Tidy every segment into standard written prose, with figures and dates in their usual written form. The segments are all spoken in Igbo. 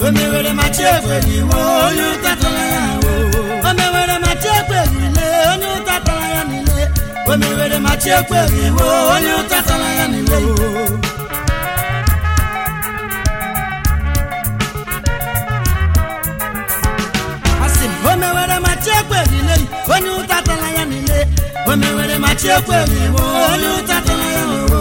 omewere machekwe iwo onye tatala ya wo omewere machekwe ile onye tatala ya nile omewere machekwe iwo onye tatala ya nile asim omewere machekwe ile onye tatala ya nile omewere machekwe iwo onye tatala ya wo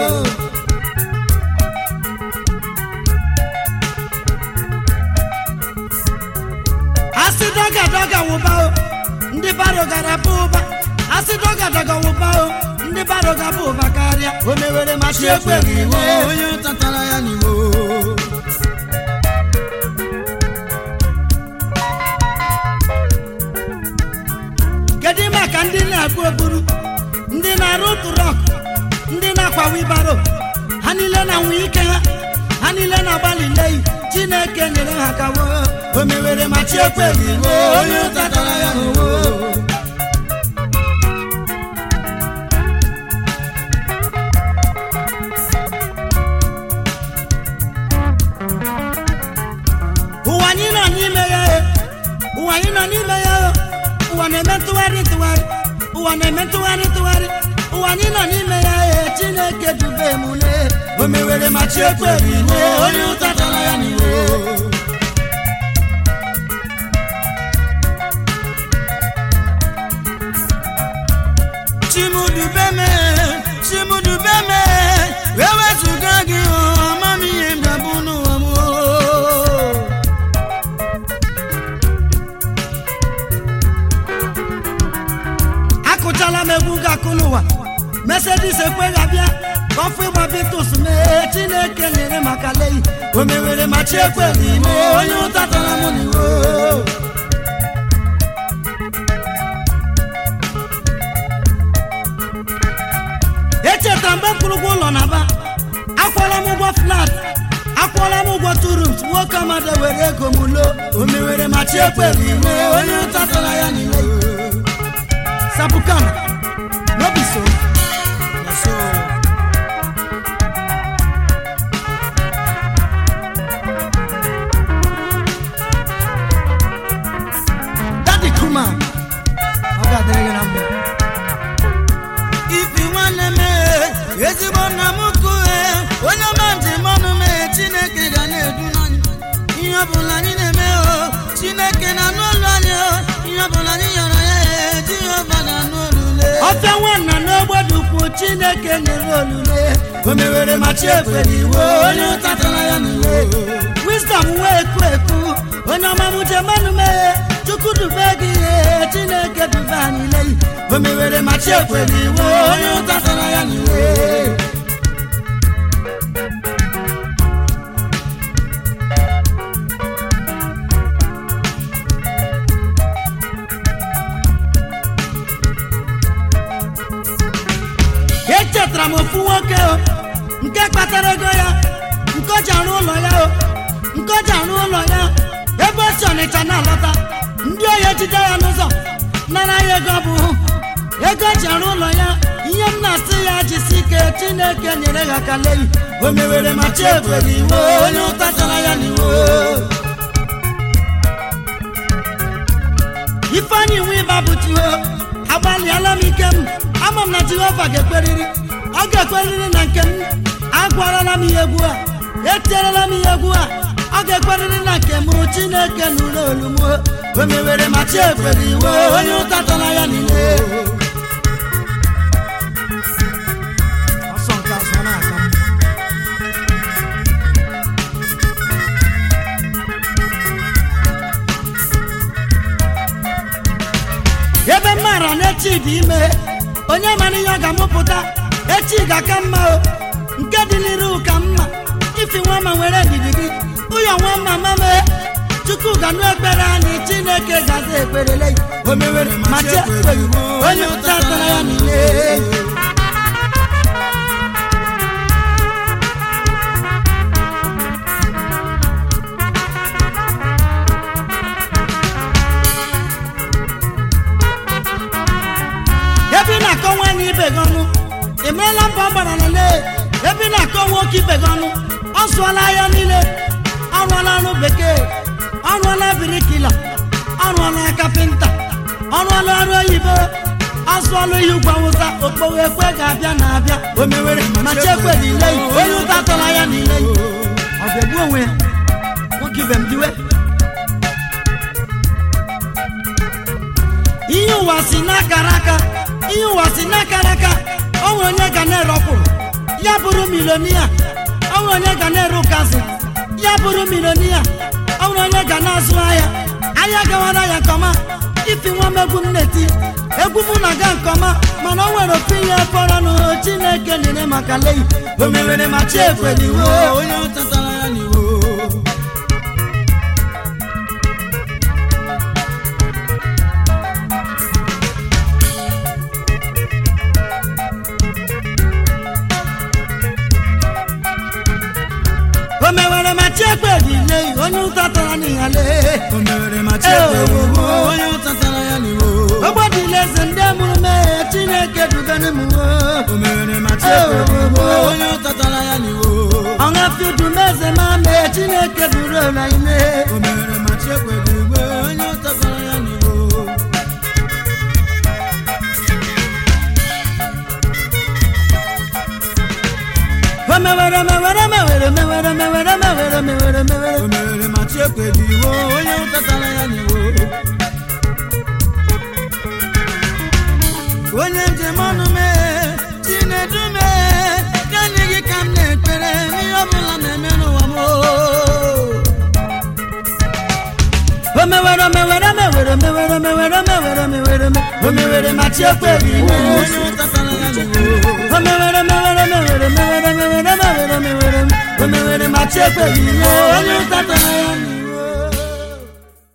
asidoga wubao ndi baro gara buba asidoga wubao ndi baro ga buba karia omewere machekwe iwo onye tatala ya niwo kedima ka ndi na-agbu oburu ndi na-arụ turok ndi na-akwa wibaro ha niile na nwe ike ha niile na-agbalị lei Chineke nyere ha kawo omewere machekwe iwo onye tatala ya wo uwanyi na n'ime ya uwa na-emetụgharị uwanyi na n'ime ya Chineke dube mule omewere machekwe iwo onye tatala ya niwo Chimudubeme wewe zugagi mami yemdabunu wamo akutala mebuga kunuwa Mercedes ekwega bia kofu mabitus me Chineke nyere makalei omewere machekwe iwo onye tatala mu niwo Echeta mkpụrụgwụ ụlọ na ba akwọla m ụgwọ flat akwọla m ụgwọ 2 rooms nwoke amada were ego m lo omewere machekwe iwo onye tatala ya niile sapukana nobiso Daddy Kuma ogadere na mbe ezigbo nna m kue onye manje mmanụ mee Chineke ga na-edu n'anyị ihe ọbụla anyị na-eme Chineke na-anụ olu anyị ihe ọbụla anyị yọrọ ya Jehova na-anụ olule ọfịa nwanna n'ogbodukwu Chineke nyere olule omewere machekwe iwo onye tatala ya niile wisdom wee ekwu onye ọmamuje mmanụ mee Chukwu dube gị Chineke dube anyị lei omewere machekwe iwo onye tatala ya niile echetara m ofu nwoke nke kpatara ego ya nke o ji arụ ụlọ ya ebe o si Ọnịcha na-alọta ndị ohi ejide ya n'ụzọ nara ya ego bụ ego ji arụ ụlọ ya ihe m na-asị ya jisi ike Chineke nyere ha kalei omewere machekwe iwo onye tatala ya niwo Ifeanyi nwe ịba bụ tiho agbalịala m ike m ama m na Jehova ga-ekweriri ọ ga-ekweriri na nke m agwarala m ihe egwu a etierela m ihe egwu a ọ ga-ekweriri na nke m Chineke nụrụ olu m omewere machekwe iwo onye tatala ya niile ebe mara na-echi dị ime onye mara ihe ọ ga-amụpụta echi ga-aka mma nke dị n'iru ka mma ifi nwa ma nwere ndidi gị ụyọ nwa mama mee Chukwu ga-anụ ekpere anyị Chineke gaza ekperele omewere machekwe iwo onye tatala ya niile emeela mba gbara n'ale ebe na-akọ nwoke ibe gị ọnụ ọ sụọla ya niile ọrụọla ọrụ bekee ọrụọla birikila ọrụọla kapịnta ọrụọla ọrụ oyibo asụọla ihe ugwu awụsa okpowe ekwe ga-abịa na-abịa o mewere ma chekwe n'ile onye ụta tọrọ ya n'ile ọ ga-egbu onwe ya nwoke ibe m diwe ihe ụwa si n'akara aka ihe ụwa si n'akara aka o nwere onye ga na-erọpụrụ ya bụrụ milonia o nwere onye ga na-ere ụkazi ya bụrụ milonia o nwere onye ga na-azụ ahịa gawara ya nkọma ifi nwa m egwu m na-eti egwu m na-aga nkọma mana o nwere ofu ihe fọrọ n'ụlọ Chineke nyere maka leyi o mewere ma chi ekwe n'iwo onye ụtatara ya n'iwo o mewere ma chi ekwe gile onye ụtatara n'ihale o mewere ma chi ekwe onye ụtatara ya n'iwo ogbodile eze ndị mụrụ mee Chineke dubere m o mewere ma chi ekwe onye ụtatara ya n'iwo ọṅa fiudu meze ma mee Chineke duru ụlọ ime o mewere ma chi ekwe onye ụtatara ya n'iwo o mewere ma chi ekwe diwo onye ụtatara ya n'iwo onye njem ọnụ mee Chinedu mee gani gị ka m na-ekpere n'ihe ọbụla na-eme n'ụwa m o mewere ma chi ekwe diwo onye ụtatara ya n'iwo o mewere ma chi ekwe diwo onye ụtatara ya n'iwo